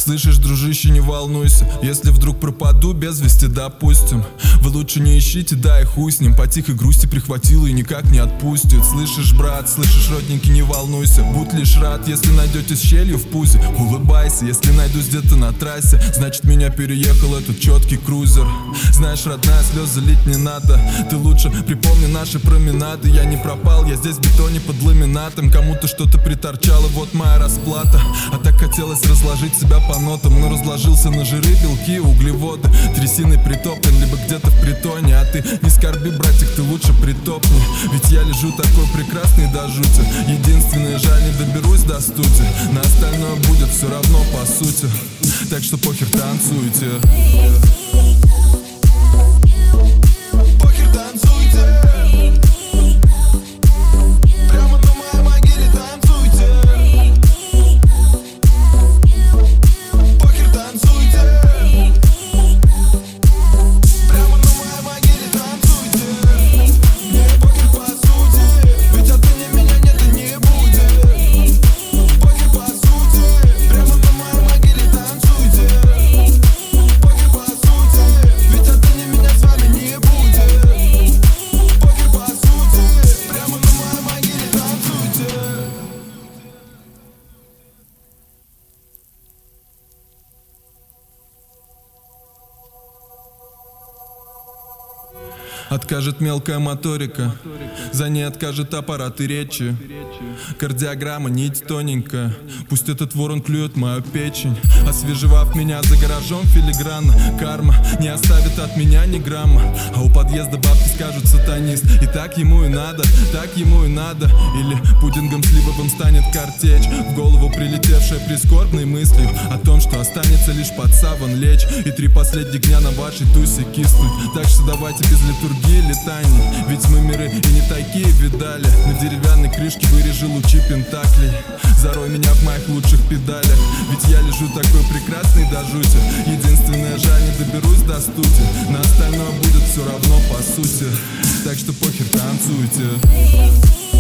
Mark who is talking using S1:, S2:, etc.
S1: Слышишь, дружище, не волнуйся, если вдруг пропаду без вести, допустим. Вы лучше не ищите, да и хуй с ним. По тихой грусти прихватила и никак не отпустит. Слышишь, брат, слышишь, родненький, не волнуйся. Будь лишь рад, если найдете с щелью в пузе. Улыбайся, если найдусь где-то на трассе, значит меня переехал этот четкий крузер. Знаешь, родная, слезы лить не надо. Ты лучше припомни наши променады. Я не пропал, я здесь в бетоне под ламинатом. Кому-то что-то приторчало, вот моя расплата. А так хотелось разложить себя по нотам, но разложился на жиры, белки, углеводы. Трясиной притоплен, либо где-то в притоне. А ты не скорби, братик, ты лучше притопни. Ведь я лежу такой прекрасный до жути. Единственное, жаль, не доберусь до студии. На остальное будет все равно по сути. Так что похер, танцуйте. Похер, танцуйте. Прямо на моей могиле танцуйте. Похер, танцуйте. Прямо на моей могиле танцуйте. Мне похер по сути, ведь отныне меня нет и не будет. Похер по сути, прямо на моей могиле танцуйте. Похер по сути, ведь отныне меня с вами не будет. Похер по сути, прямо на моей могиле танцуйте. Откажет мелкая моторика, за ней откажет аппарат и речи. Кардиограмма, нить тоненькая, пусть этот ворон клюет мою печень. Освежевав меня за гаражом филигранно, карма не оставит от меня ни грамма. А у подъезда бабки скажут сатанист. И так ему и надо, так ему и надо. Или пудингом сливовым станет картечь, в голову прилетевшая прискорбной мыслью о том, что останется лишь под саван лечь и 3 последних дня на вашей тусе киснуть. Так что давайте без литургии летаний, ведь мы миры и не такие видали. На деревянной крышке вырежи лучи пентаклей, зарой меня в моих лучших педалях. Ведь я лежу такой прекрасный до жути. Единственное, жаль, не доберусь до студии. На остальное будет все равно по сути. Так что похер, танцуйте.